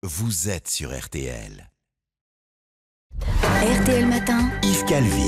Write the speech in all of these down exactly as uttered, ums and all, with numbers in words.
vous êtes sur R T L. R T L Matin, Yves Calvi.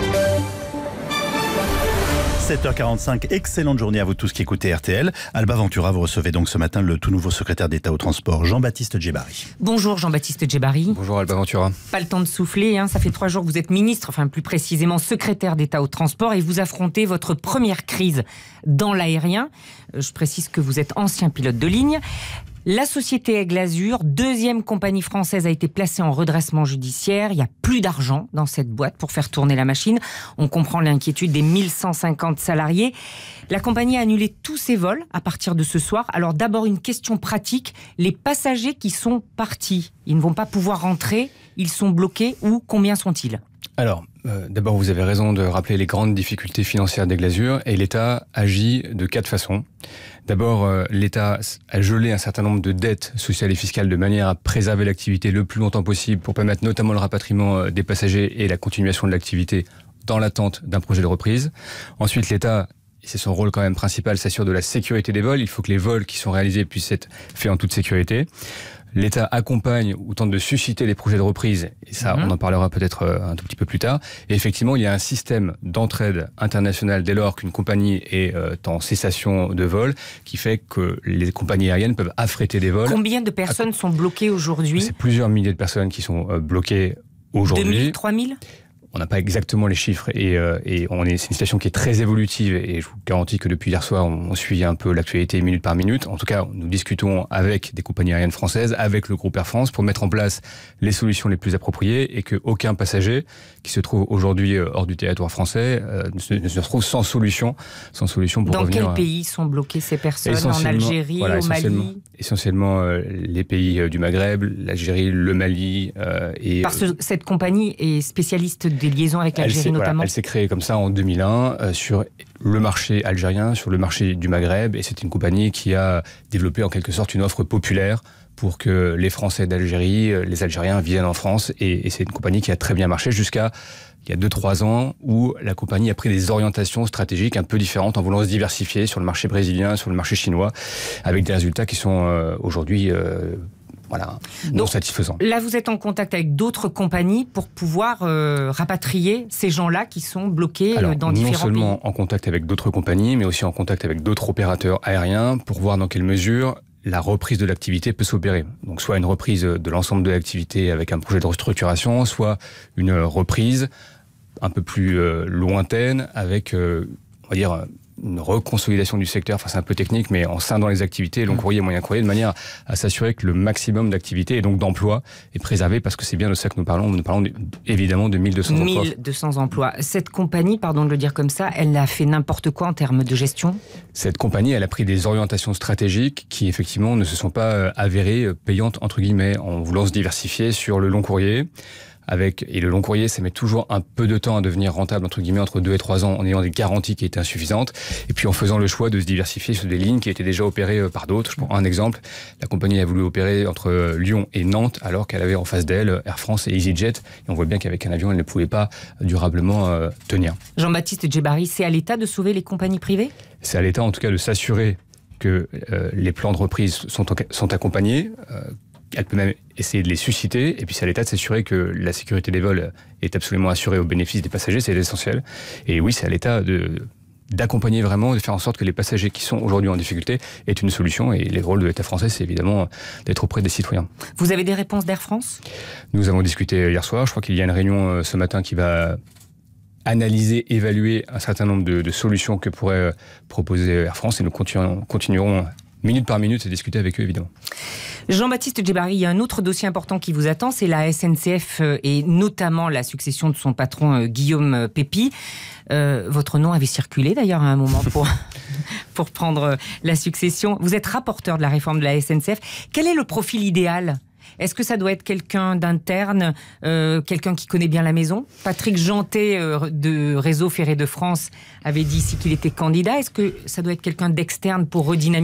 sept heures quarante-cinq, excellente journée à vous tous qui écoutez R T L. Alba Ventura, vous recevez donc ce matin le tout nouveau secrétaire d'État au transport, Jean-Baptiste Djebbari. Bonjour Jean-Baptiste Djebbari. Bonjour Alba Ventura. Pas le temps de souffler, hein. Ça fait trois jours que vous êtes ministre, enfin plus précisément secrétaire d'État au transport, et vous affrontez votre première crise dans l'aérien. Je précise que vous êtes ancien pilote de ligne. La société Aigle Azur, deuxième compagnie française, a été placée en redressement judiciaire. Il n'y a plus d'argent dans cette boîte pour faire tourner la machine. On comprend l'inquiétude des mille cent cinquante salariés. La compagnie a annulé tous ses vols à partir de ce soir. Alors d'abord une question pratique. Les passagers qui sont partis, ils ne vont pas pouvoir rentrer. Ils sont bloqués ou combien sont-ils ? Alors, euh, d'abord vous avez raison de rappeler les grandes difficultés financières d'Aigle Azur, et l'État agit de quatre façons. D'abord, euh, l'État a gelé un certain nombre de dettes sociales et fiscales de manière à préserver l'activité le plus longtemps possible pour permettre notamment le rapatriement euh, des passagers et la continuation de l'activité dans l'attente d'un projet de reprise. Ensuite, l'État, et c'est son rôle quand même principal, s'assure de la sécurité des vols. Il faut que les vols qui sont réalisés puissent être faits en toute sécurité. L'État accompagne ou tente de susciter les projets de reprise, et ça, mmh. on en parlera peut-être un tout petit peu plus tard. Et effectivement, il y a un système d'entraide internationale dès lors qu'une compagnie est euh, en cessation de vol, qui fait que les compagnies aériennes peuvent affréter des vols. Combien de personnes à... sont bloquées aujourd'hui ? C'est plusieurs milliers de personnes qui sont euh, bloquées aujourd'hui. deux mille, trois mille ? On n'a pas exactement les chiffres et, euh, et on est, c'est une situation qui est très évolutive, et je vous garantis que depuis hier soir, on, on suit un peu l'actualité minute par minute. En tout cas, nous discutons avec des compagnies aériennes françaises, avec le groupe Air France, pour mettre en place les solutions les plus appropriées et qu'aucun passager qui se trouve aujourd'hui hors du territoire français euh, ne, se, ne se retrouve sans solution, sans solution pour Dans revenir. Dans quel pays sont bloquées ces personnes ? En Algérie, voilà, au essentiellement, Mali ? Essentiellement euh, les pays euh, du Maghreb, l'Algérie, le Mali. Euh, et, Parce que cette compagnie est spécialiste des liaisons avec l'Algérie notamment. Voilà, elle s'est créée comme ça en deux mille un euh, sur le marché algérien, sur le marché du Maghreb, et c'est une compagnie qui a développé en quelque sorte une offre populaire pour que les Français d'Algérie, les Algériens viennent en France, et, et c'est une compagnie qui a très bien marché jusqu'à il y a deux trois ans, où la compagnie a pris des orientations stratégiques un peu différentes en voulant se diversifier sur le marché brésilien, sur le marché chinois, avec des résultats qui sont euh, aujourd'hui euh, voilà, non Donc, satisfaisants. Là, vous êtes en contact avec d'autres compagnies pour pouvoir euh, rapatrier ces gens-là qui sont bloqués Alors, dans différents pays. Non seulement en contact avec d'autres compagnies, mais aussi en contact avec d'autres opérateurs aériens pour voir dans quelle mesure la reprise de l'activité peut s'opérer. Donc soit une reprise de l'ensemble de l'activité avec un projet de restructuration, soit une reprise un peu plus euh, lointaine avec, euh, on va dire, une reconsolidation du secteur. Enfin, c'est un peu technique, mais en scindant les activités, long courrier et moyen courrier, de manière à s'assurer que le maximum d'activité et donc d'emplois est préservé, parce que c'est bien de ça que nous parlons. Nous parlons de, évidemment de mille deux cents emplois. mille deux cents emplois. Cette compagnie, pardon de le dire comme ça, elle a fait n'importe quoi en termes de gestion ? Cette compagnie, elle a pris des orientations stratégiques qui, effectivement, ne se sont pas avérées payantes, entre guillemets, en voulant se diversifier sur le long courrier. Avec, et le long courrier, ça met toujours un peu de temps à devenir rentable, entre guillemets, entre deux et trois ans, en ayant des garanties qui étaient insuffisantes, et puis en faisant le choix de se diversifier sur des lignes qui étaient déjà opérées par d'autres. Je prends un exemple, la compagnie a voulu opérer entre Lyon et Nantes, alors qu'elle avait en face d'elle Air France et EasyJet, et on voit bien qu'avec un avion, elle ne pouvait pas durablement euh, tenir. Jean-Baptiste Djebbari, c'est à l'État de sauver les compagnies privées ? C'est à l'État, en tout cas, de s'assurer que euh, les plans de reprise sont, sont accompagnés, euh, elle peut même essayer de les susciter, et puis c'est à l'État de s'assurer que la sécurité des vols est absolument assurée au bénéfice des passagers, c'est essentiel. Et oui, c'est à l'État de, d'accompagner vraiment, de faire en sorte que les passagers qui sont aujourd'hui en difficulté aient une solution, et le rôle de l'État français, c'est évidemment d'être auprès des citoyens. Vous avez des réponses d'Air France ? Nous avons discuté hier soir, je crois qu'il y a une réunion ce matin qui va analyser, évaluer un certain nombre de, de solutions que pourrait proposer Air France, et nous continuerons, continuerons minute par minute à discuter avec eux, évidemment. Jean-Baptiste Djebbari, il y a un autre dossier important qui vous attend, c'est la S N C F et notamment la succession de son patron Guillaume Pépi. Euh, votre nom avait circulé d'ailleurs à un moment pour, pour prendre la succession. Vous êtes rapporteur de la réforme de la S N C F. Quel est le profil idéal ? Est-ce que ça doit être quelqu'un d'interne, euh, quelqu'un qui connaît bien la maison ? Patrick Jeantet euh, de Réseau Ferré de France avait dit ici qu'il était candidat. Est-ce que ça doit être quelqu'un d'externe pour redynamiser ?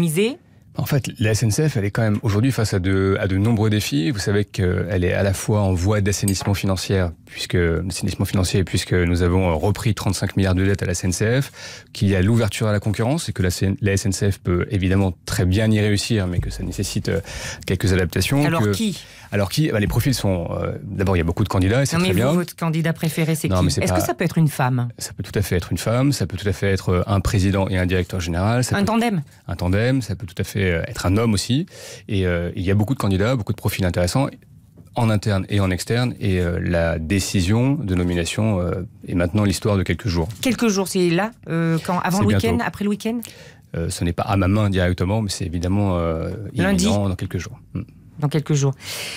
En fait, la S N C F, elle est quand même aujourd'hui face à de, à de nombreux défis. Vous savez qu'elle est à la fois en voie d'assainissement financier, puisque, d'assainissement financier, puisque nous avons repris trente-cinq milliards de dettes à la S N C F, qu'il y a l'ouverture à la concurrence et que la, la S N C F peut évidemment très bien y réussir, mais que ça nécessite quelques adaptations. Alors que, qui Alors qui bah, Les profils sont... Euh, d'abord, il y a beaucoup de candidats et c'est non, très mais bien. Vous, votre candidat préféré, c'est qui? Est-ce pas... que ça peut être une femme? Ça peut tout à fait être une femme, ça peut tout à fait être un président et un directeur général. Ça un peut... tandem Un tandem, ça peut tout à fait être un homme aussi. Et euh, il y a beaucoup de candidats, beaucoup de profils intéressants, en interne et en externe. Et euh, la décision de nomination euh, est maintenant l'histoire de quelques jours. Quelques jours, c'est là euh, quand, Avant c'est le week-end, bientôt. après le week-end euh, Ce n'est pas à ma main directement, mais c'est évidemment euh, Lundi. imminent dans quelques jours. Dans quelques jours.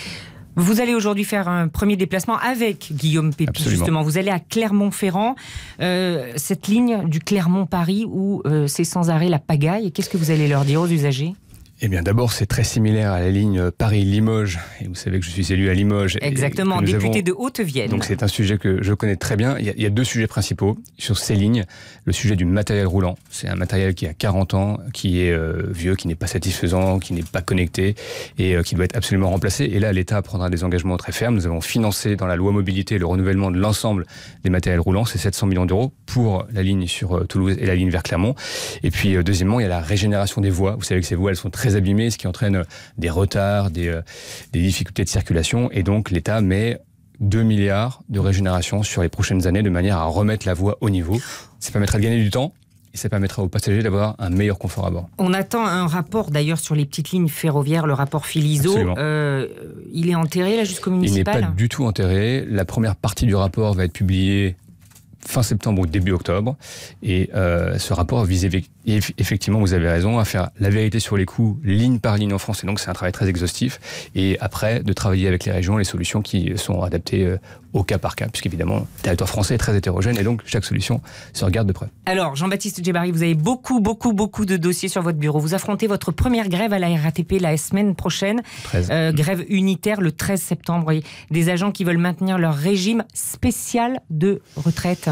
Vous allez aujourd'hui faire un premier déplacement avec Guillaume Pépy, Absolument. justement. Vous allez à Clermont-Ferrand, euh, cette ligne du Clermont-Paris où euh, c'est sans arrêt la pagaille. Qu'est-ce que vous allez leur dire aux usagers? Eh bien, d'abord, c'est très similaire à la ligne Paris-Limoges. Et vous savez que je suis élu à Limoges. Exactement, député avons... de Haute-Vienne. Donc, c'est un sujet que je connais très bien. Il y, a, il y a deux sujets principaux sur ces lignes. Le sujet du matériel roulant. C'est un matériel qui a quarante ans, qui est euh, vieux, qui n'est pas satisfaisant, qui n'est pas connecté et euh, qui doit être absolument remplacé. Et là, l'État prendra des engagements très fermes. Nous avons financé dans la loi mobilité le renouvellement de l'ensemble des matériels roulants. C'est sept cents millions d'euros pour la ligne sur euh, Toulouse et la ligne vers Clermont. Et puis, euh, deuxièmement, il y a la régénération des voies. Vous savez que ces voies, elles sont très abîmées, ce qui entraîne des retards, des, euh, des difficultés de circulation. Et donc, l'État met deux milliards de régénération sur les prochaines années de manière à remettre la voie au niveau. Ça permettra de gagner du temps et ça permettra aux passagers d'avoir un meilleur confort à bord. On attend un rapport d'ailleurs sur les petites lignes ferroviaires, le rapport Philiseau. Euh, il est enterré là jusqu'au municipal? Il n'est pas du tout enterré. La première partie du rapport va être publiée fin septembre ou début octobre. Et euh, ce rapport vise effectivement, vous avez raison, à faire la vérité sur les coûts, ligne par ligne en France. Et donc, c'est un travail très exhaustif. Et après, de travailler avec les régions, les solutions qui sont adaptées euh, au cas par cas. Puisqu'évidemment, le territoire français est très hétérogène. Et donc, chaque solution se regarde de près. Alors, Jean-Baptiste Djebbari, vous avez beaucoup, beaucoup, beaucoup de dossiers sur votre bureau. Vous affrontez votre première grève à la R A T P la semaine prochaine. Euh, grève unitaire le treize septembre. Voyez, des agents qui veulent maintenir leur régime spécial de retraite.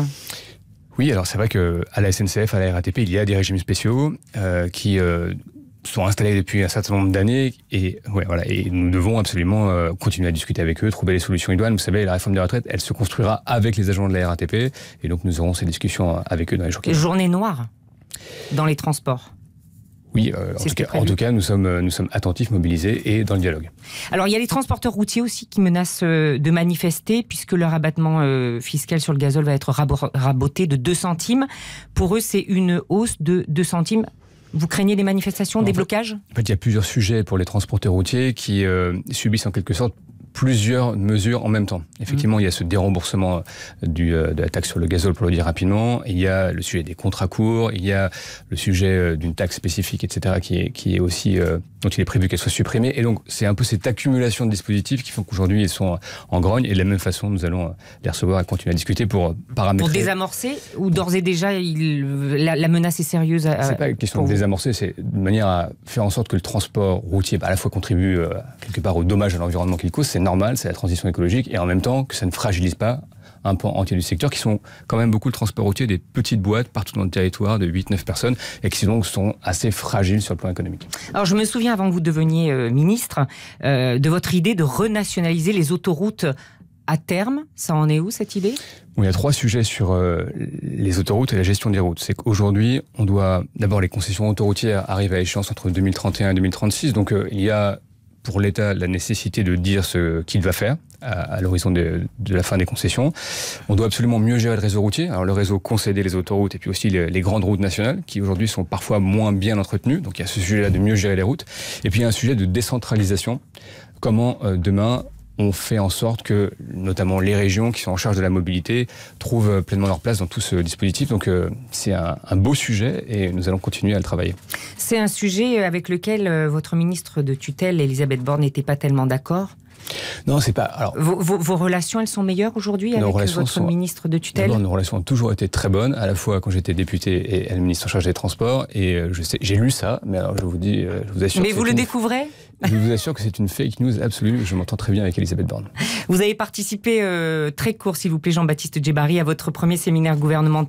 Oui, alors c'est vrai qu'à la S N C F, à la R A T P, il y a des régimes spéciaux euh, qui euh, sont installés depuis un certain nombre d'années et, ouais, voilà, et nous devons absolument euh, continuer à discuter avec eux, trouver les solutions idoines. Vous savez, la réforme des retraites, elle se construira avec les agents de la R A T P et donc nous aurons ces discussions avec eux dans les jours qui viennent. Journée noire dans les transports. Oui, euh, en, tout cas, en tout cas, nous sommes, nous sommes attentifs, mobilisés et dans le dialogue. Alors, il y a les transporteurs routiers aussi qui menacent de manifester puisque leur abattement euh, fiscal sur le gazole va être rabo- raboté de deux centimes. Pour eux, c'est une hausse de deux centimes. Vous craignez des manifestations, en des fait, blocages? En fait, il y a plusieurs sujets pour les transporteurs routiers qui euh, subissent en quelque sorte plusieurs mesures en même temps. Effectivement, mmh. il y a ce déremboursement du, euh, de la taxe sur le gazole, pour le dire rapidement. Il y a le sujet des contrats courts. Il y a le sujet euh, d'une taxe spécifique, et cetera, qui est, qui est aussi, euh, dont il est prévu qu'elle soit supprimée. Et donc, c'est un peu cette accumulation de dispositifs qui font qu'aujourd'hui, ils sont en grogne. Et de la même façon, nous allons les recevoir et continuer à discuter pour paramétrer. Pour désamorcer ou d'ores et déjà, il, la, la menace est sérieuse à, c'est pas une question de désamorcer, c'est de manière à faire en sorte que le transport routier, bah, à la fois contribue euh, quelque part au dommage à l'environnement qu'il cause. C'est normal, c'est la transition écologique, et en même temps que ça ne fragilise pas un pan entier du secteur, qui sont quand même beaucoup le transport routier, des petites boîtes partout dans le territoire de huit neuf personnes, et qui donc sont assez fragiles sur le plan économique. Alors je me souviens, avant que vous deveniez euh, ministre, euh, de votre idée de renationaliser les autoroutes à terme. Ça en est où, cette idée? Il y a trois sujets sur euh, les autoroutes et la gestion des routes. C'est qu'aujourd'hui, on doit d'abord, les concessions autoroutières arrivent à échéance entre deux mille trente et un et deux mille trente-six, donc euh, il y a pour l'État la nécessité de dire ce qu'il va faire à, à l'horizon de, de la fin des concessions. On doit absolument mieux gérer le réseau routier. Alors le réseau concédé, les autoroutes, et puis aussi les, les grandes routes nationales, qui aujourd'hui sont parfois moins bien entretenues. Donc il y a ce sujet-là de mieux gérer les routes. Et puis il y a un sujet de décentralisation. Comment euh, demain on fait en sorte que, notamment les régions qui sont en charge de la mobilité, trouvent pleinement leur place dans tout ce dispositif. Donc euh, c'est un, un beau sujet et nous allons continuer à le travailler. C'est un sujet avec lequel euh, votre ministre de tutelle, Elisabeth Borne, n'était pas tellement d'accord? Non, c'est pas... Alors, vos, vos, vos relations, elles sont meilleures aujourd'hui avec votre sont, ministre de tutelle? Nos relations ont toujours été très bonnes, à la fois quand j'étais député et elle ministre en charge des transports. Et je sais, j'ai lu ça, mais alors je vous dis, je vous assure... Mais vous le une... découvrez? Je vous assure que c'est une fake news absolue. Je m'entends très bien avec Elisabeth Borne. Vous avez participé, euh, très court s'il vous plaît, Jean-Baptiste Djebbari, à votre premier séminaire gouvernemental.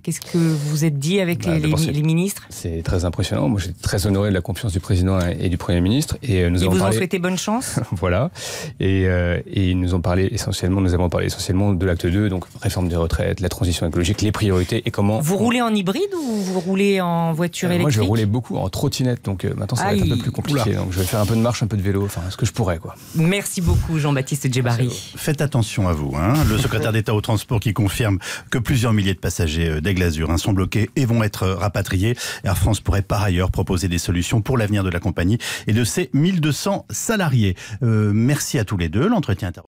Qu'est-ce que vous vous êtes dit avec bah, les, les, les ministres? C'est très impressionnant. Moi, j'étais très honoré de la confiance du président et du Premier ministre. Et nous ils avons vous parlé... ont souhaité bonne chance. Voilà. Et, euh, et ils nous ont parlé essentiellement, nous avons parlé essentiellement de l'acte deux, donc réforme des retraites, la transition écologique, les priorités et comment... Vous roulez en hybride ou vous roulez en voiture euh, électrique? Moi, je roulais beaucoup en trottinette, donc euh, maintenant, ça Aïe. va être un peu plus compliqué. Oula. Donc, je vais faire un peu de marche, un peu de vélo, enfin, ce que je pourrais, quoi. Merci beaucoup, Jean-Baptiste Djebbari. Faites attention à vous, hein. Le secrétaire d'État au transport qui confirme que plusieurs milliers de passagers d'Aigle Azur hein, sont bloqués et vont être rapatriés. Air France pourrait par ailleurs proposer des solutions pour l'avenir de la compagnie et de ses mille deux cents salariés. Euh, merci à tous les deux. L'entretien